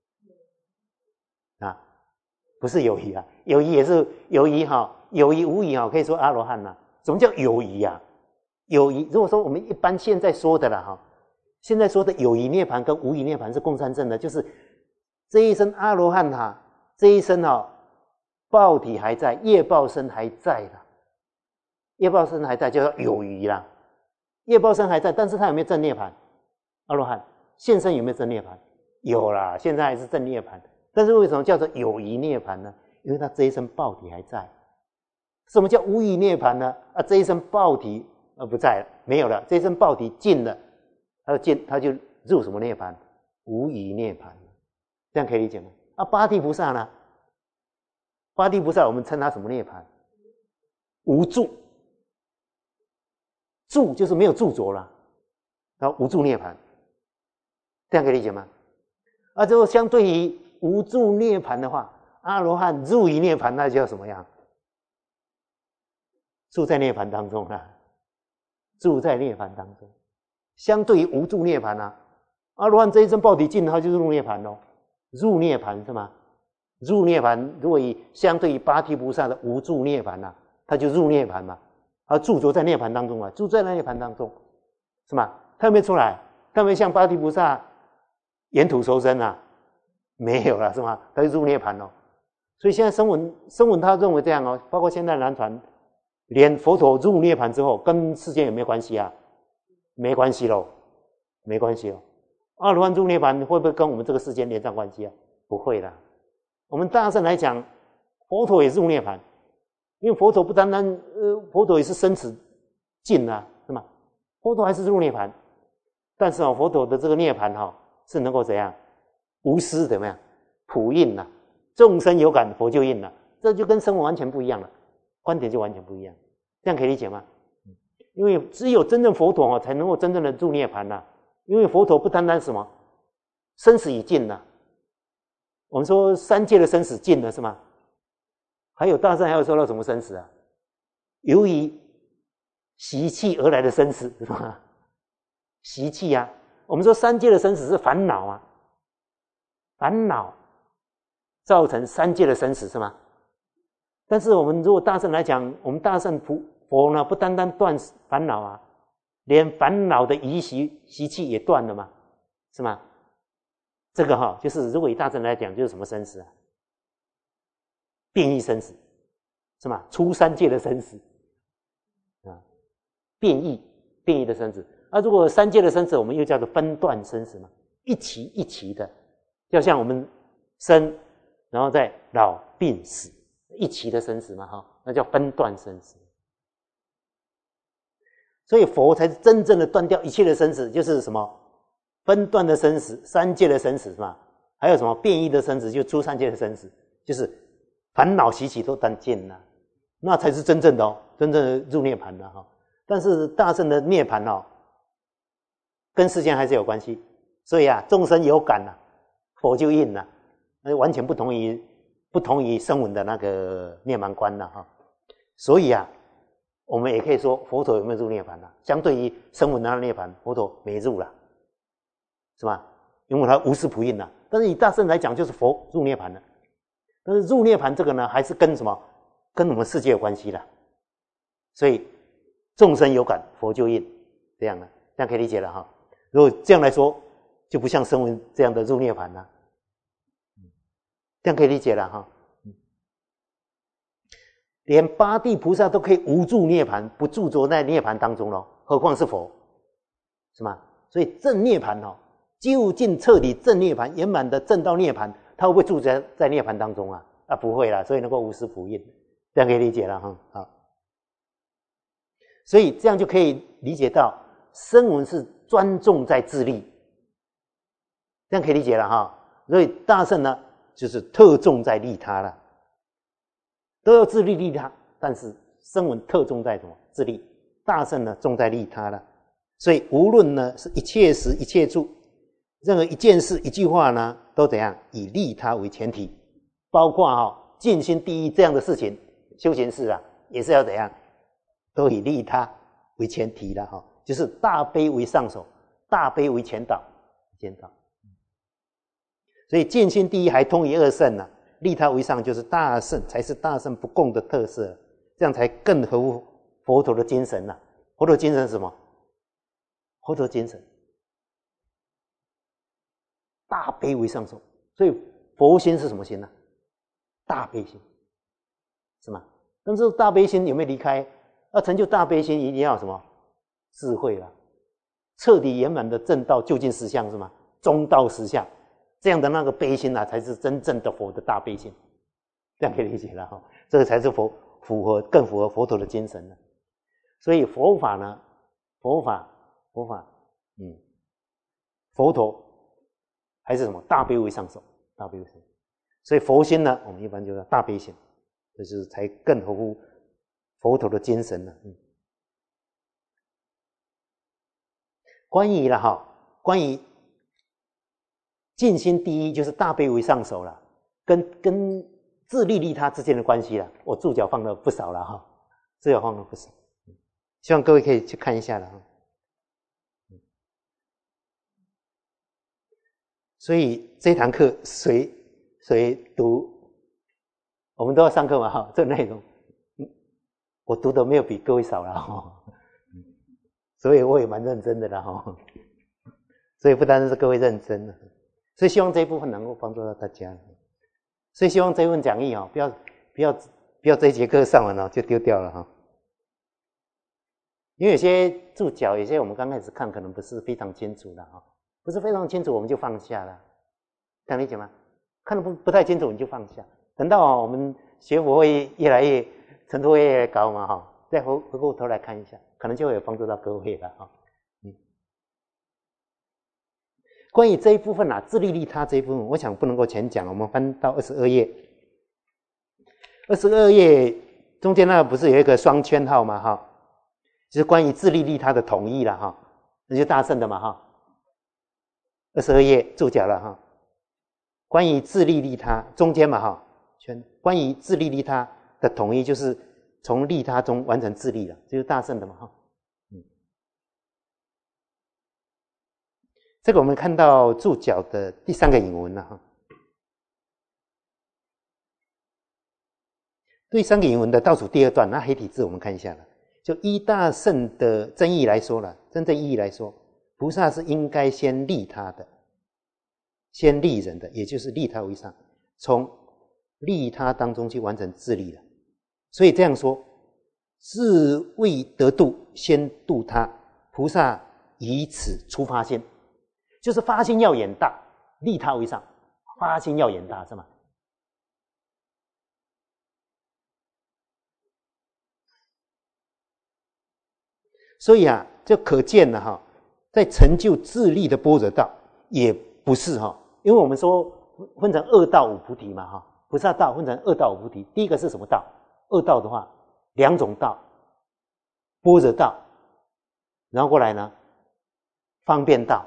S1: 啊，不是有疑啊，有疑也是有疑哈，有疑无疑哈，可以说阿罗汉呐。什么叫有疑啊？有疑，如果说我们一般现在说的啦哈，现在说的有疑涅槃跟无疑涅槃是共三证的，就是这一生阿罗汉哈，这一生哈，报体还在，业报身还在啦，业报身还在，叫做有疑啦。业报身还在，但是他有没有证涅槃？阿罗汉现身有没有证涅槃？有啦，现在还是证涅槃。但是为什么叫做有疑涅槃呢？因为他这一生报体还在。什么叫无疑涅槃呢？啊，这一生报体呃不在了，没有了，这一生报体尽了，他就尽他就入什么涅槃？无疑涅槃。这样可以理解吗？啊，八地菩萨呢？八地菩萨我们称他什么涅槃？无住。住就是没有住着了，然后无住涅槃。这样可以理解吗？啊，之后相对于无住涅槃的话，阿罗汉入于涅槃，那叫什么样？住在涅槃当中啊，住在涅槃当中。相对于无住涅槃啊，阿罗汉这一生报体尽，他就入涅槃咯。入涅槃是吗？入涅槃，如果以相对于八地菩萨的无住涅槃啊，他就入涅槃嘛，他驻着在涅槃当中啊，住在涅槃当中，是吗？他有没有出来？他有没有像八地菩萨沿途受生啊？没有了，是吗？他就入涅槃了。所以现在声闻声闻他认为这样哦，包括现在南传，连佛陀入涅槃之后，跟世间有没有关系啊？没关系咯，没关系哦。阿罗汉入涅槃会不会跟我们这个世间连上关系啊？不会的。我们大乘来讲，佛陀也入涅槃，因为佛陀不单单呃，佛陀也是生死尽啊，是吗？佛陀还是入涅槃，但是哦，佛陀的这个涅槃哈、哦，是能够怎样？无私怎么样？普应啊，众生有感，佛就应了，这就跟声闻完全不一样了，观点就完全不一样，这样可以理解吗？因为只有真正佛陀哦，才能够真正的入涅槃呐。因为佛陀不单单什么生死已尽了，我们说三界的生死尽了是吗？还有大乘还有说到什么生死啊？由于习气而来的生死是吧？习气啊，我们说三界的生死是烦恼啊，烦恼造成三界的生死是吗？但是我们如果大乘来讲，我们大乘佛佛呢，不单单断烦恼啊，连烦恼的习习习气也断了嘛，是吗？这个哈、哦，就是如果以大乘来讲，就是什么生死啊？变异生死，是吗？出三界的生死啊，变异变异的生死。那、啊、如果三界的生死，我们又叫做分段生死嘛，一期一期的，就像我们生，然后再老病死，一期的生死嘛，哈，那叫分段生死。所以佛才是真正的断掉一切的生死，就是什么分段的生死，三界的生死是吧？还有什么变异的生死，就出三界的生死，就是烦恼习气都断尽了，那才是真正的哦，真正的入涅槃了哈。但是大乘的涅槃哦，跟世间还是有关系，所以啊，众生有感了，佛就应了，那完全不同于不同于声闻的那个涅槃观了哈。所以啊。我们也可以说佛陀有没有入涅槃啊？相对于声闻的涅槃，佛陀没入了，是吧？因为他无私普应了。但是以大乘来讲，就是佛入涅槃了。但是入涅槃这个呢，还是跟什么？跟我们世界有关系的。所以众生有感，佛就应，这样的，这样可以理解了哈。如果这样来说，就不像声闻这样的入涅槃了，这样可以理解了哈。连八地菩萨都可以无住涅槃，不住着在涅槃当中了，何况是佛，是吗？所以正涅槃哦，究竟彻底正涅槃，圆满的正到涅槃，他会不会住在在涅槃当中啊？啊，不会啦，所以能够无私普应，这样可以理解了哈。好，所以这样就可以理解到，声闻是专重在自利，这样可以理解了哈。所以大乘呢，就是特重在利他了。 都要自利利他，但是声闻特重在什么？自利。大乘呢重在利他了。所以无论呢是一切时一切处，任何一件事一句话呢，都怎样以利他为前提，包括哈、哦、尽心第一这样的事情，修行事啊也是要怎样，都以利他为前提了哈、哦，就是大悲为上首，大悲为前导，前导。所以尽心第一还通于二圣啊，利他为上就是大圣，才是大圣不共的特色，这样才更合乎佛陀的精神啊。佛陀精神是什么？佛陀精神大悲为上首，所以佛心是什么心呢、啊？大悲心，是吗？但是大悲心有没有离开？要成就大悲心，一定要什么？智慧啦，彻底圆满的正道究竟实相是吗？中道实相，这样的那个悲心啊，才是真正的佛的大悲心。这样可以理解了哈，这个才是佛符合更符合佛陀的精神了。所以佛法呢，佛法。佛法，嗯，佛陀还是什么大悲为上首，大悲为上首。所以佛心呢，我们一般就叫大悲心，这就是才更合乎佛陀的精神了。嗯，关于了哈，关于尽心第一，就是大悲为上首了，跟跟自利利他之间的关系了，我注脚放了不少了哈，注脚放了不少，希望各位可以去看一下了哈。所以这堂课谁谁读，我们都要上课嘛哈，这内容我读的没有比各位少了哈，所以我也蛮认真的啦哈，所以不单是各位认真了，所以希望这一部分能够帮助到大家，所以希望这一份讲义啊，不要不要不要这一节课上完了就丢掉了哈，因为有些注脚，有些我们刚开始看可能不是非常清楚的哈。不是非常清楚，我们就放下了，这样理解吗？看得不不太清楚，你就放下。等到我们学佛会越来越程度会越来越高嘛，哈，再回回过头来看一下，可能就会有帮助到各位了哈。嗯，关于这一部分啊，自利利他这一部分，我想不能够全讲，我们翻到二十二页。二十二页中间那个不是有一个双圈号吗？哈，就是关于自利利他的统一了哈，那就大圣的嘛哈。二十二页注脚了哈，关于自利利他中间嘛哈圈，关于自利利他的统一就是从利他中完成自利了，就是大圣的嘛哈。嗯，这个我们看到注脚的第三个引文了哈。第三个引文的倒数第二段，那黑体字我们看一下了，就依大圣的真义来说了，真正意义来说。菩萨是应该先利他的，先利人的，也就是利他为上，从利他当中去完成自利的。所以这样说，是为得度，先度他。菩萨以此出发心，就是发心要远大，利他为上，发心要远大，是吗？所以啊，就可见了哈。在成就自利的般若道，也不是哈，因为我们说分成二道五菩提嘛哈，菩萨道分成二道五菩提。第一个是什么道？二道的话，两种道，般若道，然后过来呢，方便道，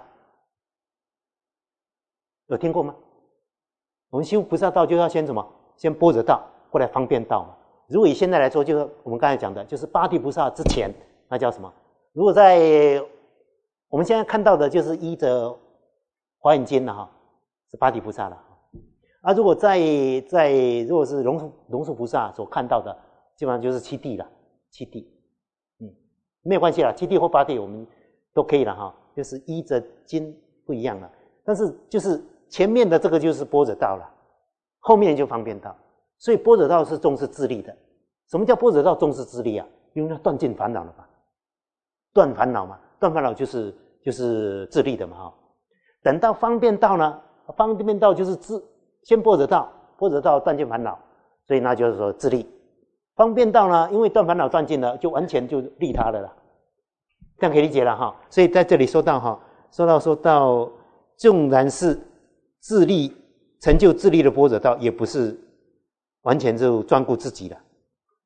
S1: 有听过吗？我们修菩萨道就要先什么？先般若道，过来方便道嘛。如果以现在来说，就是我们刚才讲的，就是八地菩萨之前，那叫什么？如果在我们现在看到的就是依着华严经了哈，是八地菩萨了。啊，如果在在如果是龙树龙树菩萨所看到的，基本上就是七地了，七地，嗯，没有关系啦，七地或八地我们都可以了哈，就是依着经不一样了。但是就是前面的这个就是般若道了，后面就方便道，所以般若道是重视自利的。什么叫般若道重视自利啊？因为它断尽烦恼了吧，断烦恼嘛，断烦恼就是。就是自利的嘛哈，等到方便道呢，方便道就是自先般若道，般若道断尽烦恼，所以那就是说自利。方便道呢，因为断烦恼断尽了，就完全就利他了啦，这样可以理解了哈。所以在这里说到哈，说到说到，纵然是自利成就自利的般若道，也不是完全就专顾自己了，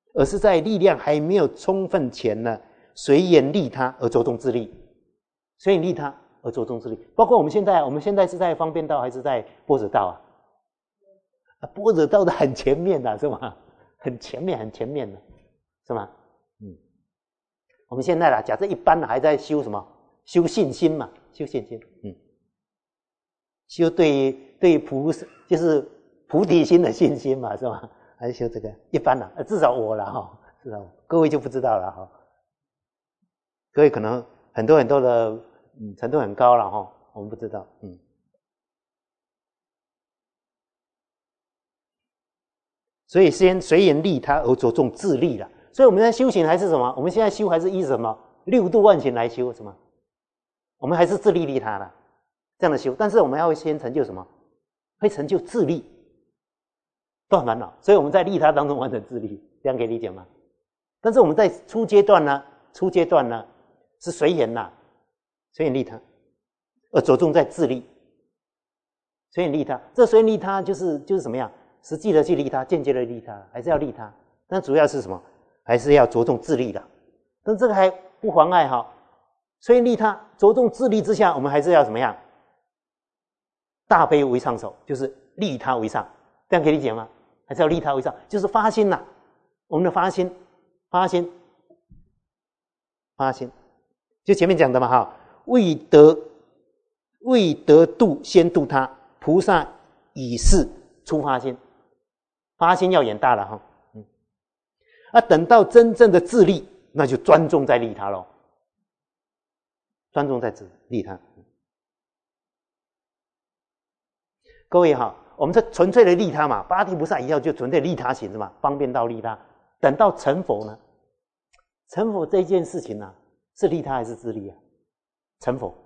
S1: 而是在力量还没有充分前呢，随缘利他而着重自利，随缘利他而着重自利。包括我们现在，我们现在是在方便道还是在般若道啊？般若道的很前面的、啊、是吗？很前面，很前面的，是吗？嗯，我们现在啦，假设一般还在修什么？修信心嘛，修信心，嗯，修对对菩萨就是菩提心的信心嘛，是吧？还是修这个一般啦，至少我啦哈，至少各位就不知道了哈。各位可能很多很多的嗯程度很高了哈，我们不知道，嗯。所以先随缘利他而着重自利了。所以我们在修行还是什么？我们现在修还是依什么六度万行来修什么？我们还是自利利他的这样的修，但是我们要先成就什么？会成就自利，断烦恼。所以我们在利他当中完成自利，这样可以理解吗？但是我们在初阶段呢，初阶段呢是随缘呐，随缘利他，而着重在自利，随缘利他。这随缘利他就是就是什么样？实际的去利他，间接的利他，还是要利他。但主要是什么？还是要着重自利的。但这个还不妨碍哈。所以利他着重自利之下，我们还是要怎么样？大悲为上首，就是利他为上，这样可以理解吗？还是要利他为上，就是发心呐、啊，我们的发心，发心，发心，就前面讲的嘛哈，为得为得度先度他，菩萨以是出发心，发心要远大了哈，嗯，啊，等到真正的自利，那就专重在利他咯。专重在自利他。各位哈，我们这纯粹的利他嘛，八地菩萨以后就纯粹利他行是吧？方便到利他。等到成佛呢？成佛这件事情呢、啊，是利他还是自利啊？成佛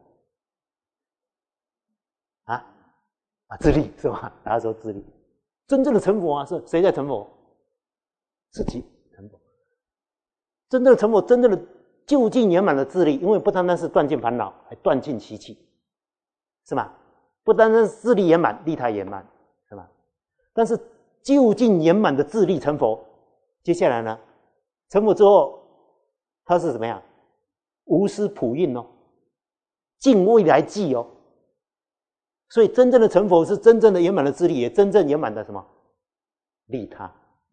S1: 啊啊，自利是吧？大家说自利。真正的成佛啊，是谁在成佛？自己成佛。真正的成佛，真正的究竟圆满的自利，因为不单单是断尽烦恼，还断尽习气，是吗？不单单是自利圆满，利他圆满，是吧？但是究竟圆满的自利成佛，接下来呢？成佛之后，他是怎么样？无私普运哦，尽未来际哦。所以真正的成佛是真正的圆满的自利，也真正圆满的什么？利他。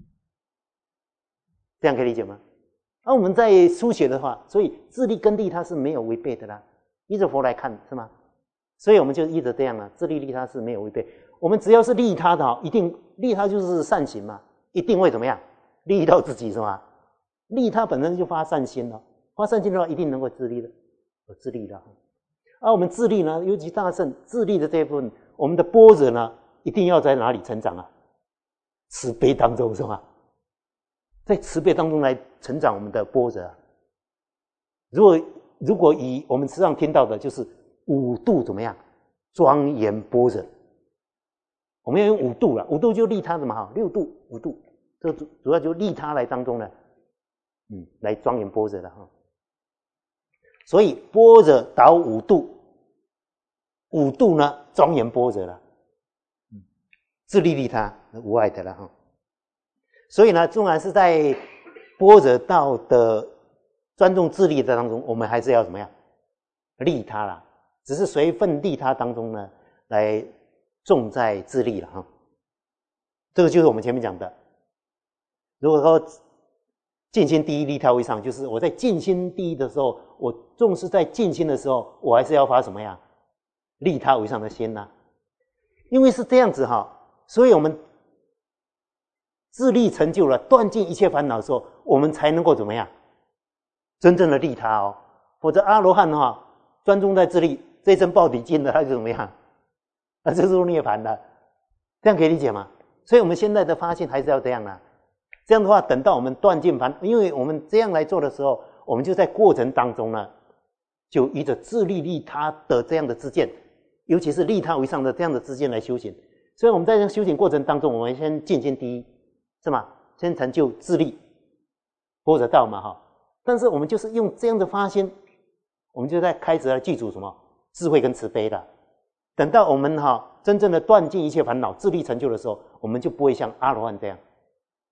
S1: 这样可以理解吗？那、啊、我们在书写的话，所以自利跟利他是没有违背的啦。依着佛来看，是吗？所以我们就依着这样啊，自利利他是没有违背。我们只要是利他的，一定利他就是善行嘛，一定会怎么样？利益到自己是吗？利他本身就发善心了，发善心的话，一定能够自利的，有自利的。而、啊、我们自利呢，尤其大乘自利的这一部分，我们的般若呢，一定要在哪里成长啊？慈悲当中是吗？在慈悲当中来成长我们的般若、啊。如果如果以我们时常听到的就是五度怎么样？庄严般若。我们要用五度了，五度就利他的嘛哈，六度、五度，这主主要就利他来当中呢，嗯，来庄严般若的哈。所以般若导五度，五度呢庄严般若了，嗯，自利利他无碍的了哈。所以呢，纵然是在般若道的专重自利的当中，我们还是要怎么样？利他啦，只是随分利他当中呢，来重在自利了哈。这个就是我们前面讲的。如果说尽心第一，利他为上，就是我在尽心第一的时候，我重视在尽心的时候，我还是要发什么呀？利他为上的心呐、啊。因为是这样子哈，所以我们自利成就了断尽一切烦恼的时候，我们才能够怎么样？真正的利他哦。否则阿罗汉哈，专注在自利，这一生报底尽了，他就怎么样？那就是入涅槃了。这样可以理解吗？所以我们现在的发现还是要这样啊。这样的话，等到我们断尽烦，因为我们这样来做的时候，我们就在过程当中呢，就依着自利利他的这样的知见，尤其是利他为上的这样的知见来修行。所以我们在这修行过程当中，我们先尽心第一，是吗？先成就自利，般若道嘛哈。但是我们就是用这样的发心，我们就在开始来记住什么智慧跟慈悲的。等到我们哈真正的断尽一切烦恼，自利成就的时候，我们就不会像阿罗汉这样，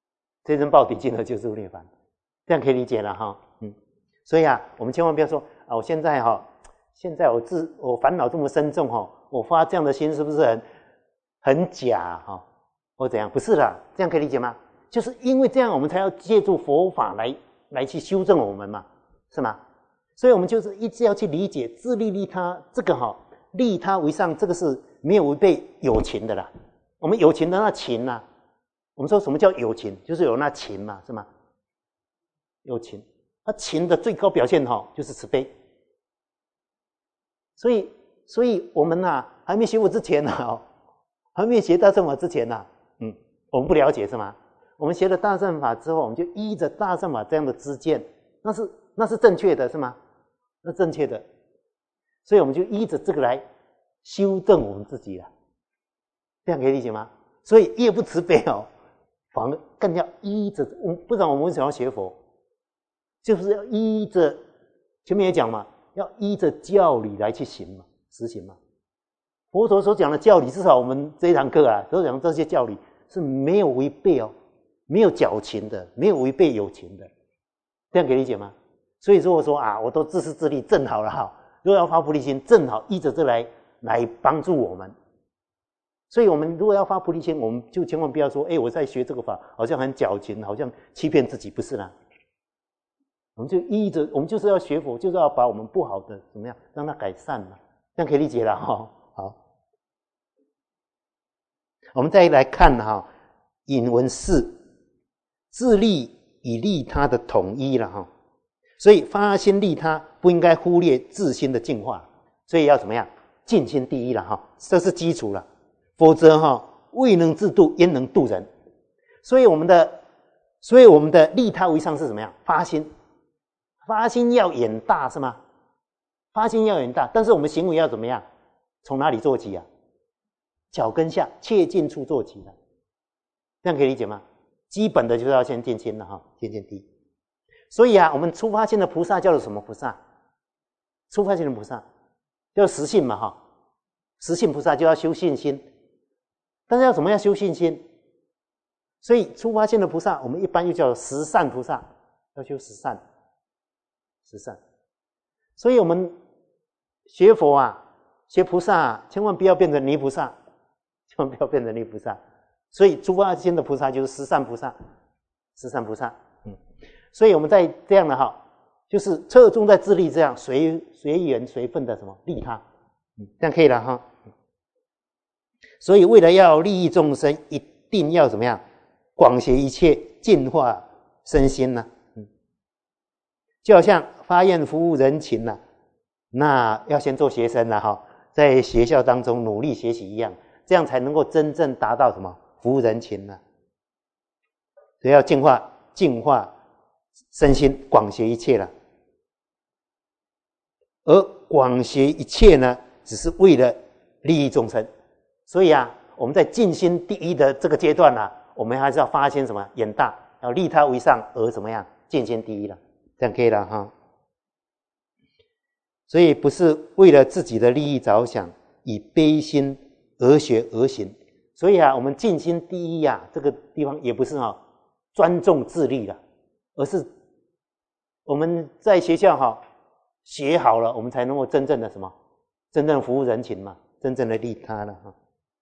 S1: 天生报底进而就入涅槃，这样可以理解了哈。嗯，所以啊，我们千万不要说啊，我现在哈，现在我自我烦恼这么深重哈，我发这样的心是不是很很假哈？或怎样？不是啦，这样可以理解吗？就是因为这样，我们才要借助佛法来来去修正我们嘛，是吗？所以我们就是一直要去理解自利利他这个哈，利他为上，这个是没有违背有情的啦。我们有情的那情呐、啊，我们说什么叫有情？就是有那情嘛，是吗？有情，那情的最高表现哈，就是慈悲。所以，所以我们呐、啊，还没学佛之前呐、啊，还没学大乘法之前呐、啊，嗯，我们不了解是吗？我们学了大乘法之后，我们就依着大乘法这样的知见，那是那是正确的，是吗？那正确的，所以我们就依着这个来修正我们自己了，这样可以理解吗？所以越不慈悲哦，反而更要依着，不然我们为什么要学佛？就是要依着前面也讲嘛，要依着教理来去行嘛，实行嘛。佛陀所讲的教理，至少我们这一堂课啊，所讲的这些教理是没有违背哦，没有矫情的，没有违背有情的，这样可以理解吗？所以如果说啊，我都自私自利，正好了哈。如果要发菩提心，正好依着这来来帮助我们。所以我们如果要发菩提心，我们就千万不要说，哎，我在学这个法，好像很矫情，好像欺骗自己，不是啦。我们就依着，我们就是要学佛，就是要把我们不好的怎么样，让它改善嘛，这样可以理解了哈。好，我们再来看哈，引文四，自利以利他的统一了哈。所以发心利他不应该忽略自心的净化，所以要怎么样？尽心第一了哈，这是基础了，否则哈未能自度，焉能度人？所以我们的，所以我们的利他为上是怎么样？发心，发心要远大是吗？发心要远大，但是我们行为要怎么样？从哪里做起啊？脚跟下，切近处做起的，这样可以理解吗？基本的就是要先尽心了哈，尽心第一。所以啊，我们初发心的菩萨叫做什么菩萨？初发心的菩萨叫实信嘛哈，实信菩萨就要修信心，但是要怎么样修信心？所以初发心的菩萨，我们一般又叫十善菩萨，要修十善，十善。所以我们学佛啊，学菩萨啊，千万不要变成泥菩萨，千万不要变成泥菩萨。所以初发心的菩萨就是十善菩萨，十善菩萨，嗯。所以我们在这样的哈，就是侧重在自利，这样随随缘随分的什么利他，嗯，这样可以了哈。所以为了要利益众生，一定要怎么样？广学一切，净化身心呢、啊？嗯，就好像发愿服务人情呢、啊，那要先做学生了哈，在学校当中努力学习一样，这样才能够真正达到什么服务人情呢、啊？所以要净化，净化。身心广学一切了，而广学一切呢，只是为了利益众生。所以啊，我们在尽心第一的这个阶段呢、啊，我们还是要发心什么远大，要利他为上，而怎么样尽心第一了，这样可以了哈。所以不是为了自己的利益着想，以悲心而学而行。所以啊，我们尽心第一啊，这个地方也不是哈、哦、专重自利了。而是我们在学校哈学好了，我们才能够真正的什么，真正服务人情嘛，真正的利他了哈。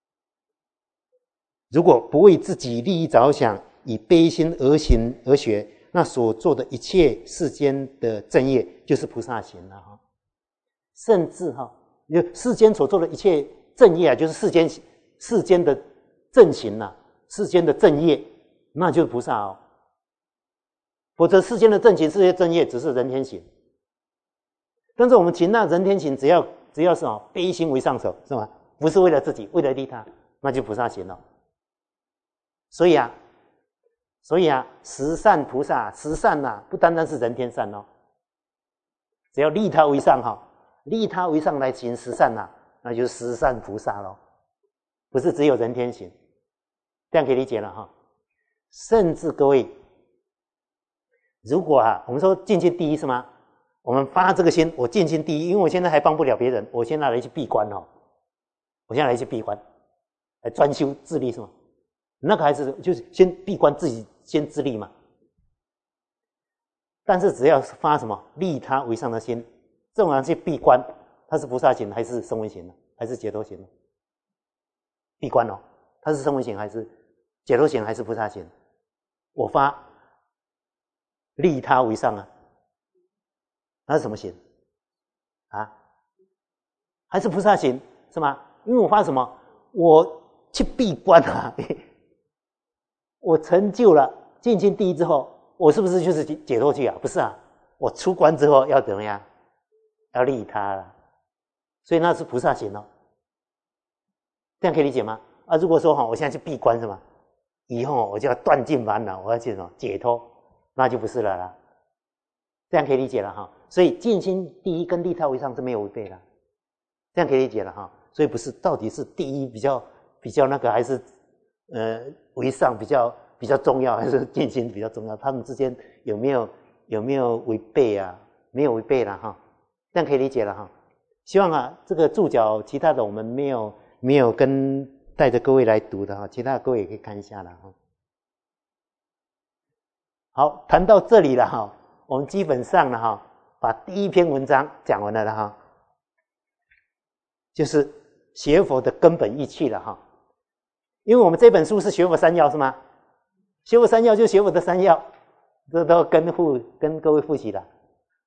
S1: 如果不为自己利益着想，以悲心而行而学，那所做的一切世间的正业就是菩萨行了哈。甚至哈，世间所做的一切正业啊，就是世间世间的正行啊，世间的正业，那就是菩萨哦。否则世间的正行、世间正业只是人天行，但是我们行那人天行，只要只要是哦悲心为上首，是吗？不是为了自己，为了利他，那就菩萨行了。所以啊，所以啊，十善菩萨，十善呐、啊，不单单是人天善哦，只要利他为上哈、哦，利他为上来行十善呐、啊，那就是十善菩萨咯，不是只有人天行，这样可以理解了哈、哦。甚至各位。如果啊，我们说尽心第一是吗？我们发这个心，我尽心第一，因为我现在还帮不了别人，我现在来去闭关哦，我现在来去闭关，来专修自利是吗？那个还是就是先闭关自己先自利嘛。但是只要发什么利他为上的心，这种人去闭关，他是菩萨行还是声闻行呢？还是解脱行呢？闭关哦，他是声闻行还是解脱行还是菩萨行？我发利他为上啊，那是什么行啊？还是菩萨行是吗？因为我发什么？我去闭关啊，我成就了进心第一之后，我是不是就是解脱去啊？不是啊，我出关之后要怎么样？要利他了，所以那是菩萨行哦。这样可以理解吗？啊，如果说哈，我现在去闭关是吗？以后我就要断尽烦恼，我要去什么解脱，那就不是了啦。这样可以理解了哈。所以进心第一跟利他为上是没有违背的，这样可以理解了哈。所以不是到底是第一比较比较那个，还是呃为上比较比较重要，还是进心比较重要？他们之间有没有有没有违背啊？没有违背了哈。这样可以理解了哈。希望啊，这个注脚其他的我们没有没有跟带着各位来读的哈，其他的各位也可以看一下了哈。好，谈到这里了哈，我们基本上呢哈，把第一篇文章讲完了了哈，就是学佛的根本义气了哈。因为我们这本书是学佛三要是吗？学佛三要就学佛的三要，这都跟复跟各位复习了。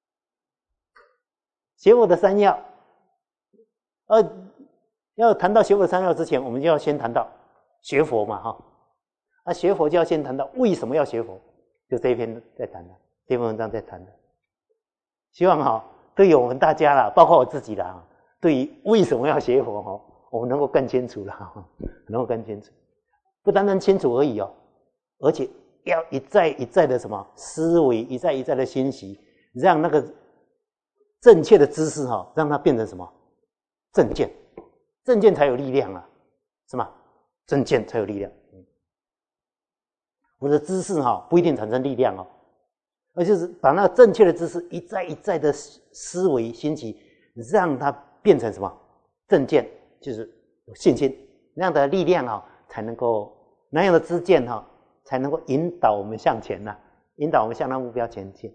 S1: 学佛的三要，呃，要谈到学佛的三要之前，我们就要先谈到学佛嘛哈。那学佛就要先谈到为什么要学佛，就这一篇在谈的，这篇文章在谈的。希望哈，对于我们大家啦，包括我自己啦，对于为什么要学佛哈，我们能够更清楚啦，能够更清楚，不单单清楚而已哦，而且要一再一再的什么思维，一再一再的熏习，让那个正确的知识哈，让它变成什么正见，正见才有力量啊，是吗？正见才有力量。我的知识哈不一定产生力量哦，而就是把那个正确的知识一再一再的思维兴起，让它变成什么正见，就是有信心，那样的力量哈才能够，那样的知见哈才能够引导我们向前呐、啊，引导我们向那目标前进。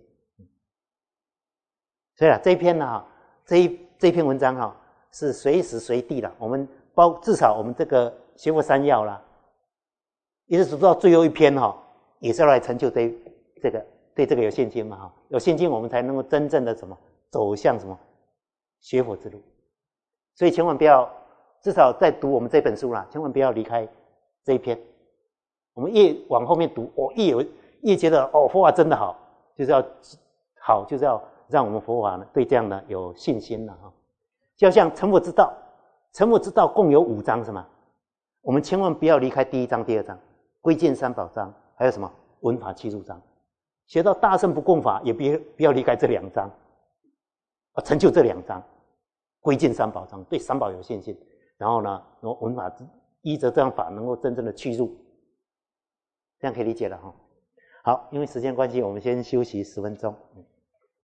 S1: 所以啊，这一篇呢哈，这一这一篇文章哈是随时随地的，我们包至少我们这个学佛三要啦。一直读到最后一篇哈，也是要来成就这这个对这个有信心嘛哈，有信心我们才能够真正的什么走向什么学佛之路。所以千万不要，至少在读我们这本书啦，千万不要离开这一篇。我们越往后面读，我越有越觉得哦，佛法真的好，就是要好，就是要让我们佛法呢对这样的有信心了哈。就像成佛之道，成佛之道共有五章是吗？我们千万不要离开第一章、第二章。归尽三宝章，还有什么闻法七入章，学到大乘不共法，也别不要离开这两章，啊，成就这两章，归尽三宝章，对三宝有信心，然后呢，然后闻法依着这样法，能够真正的去入，这样可以理解了哈。好，因为时间关系，我们先休息十分钟。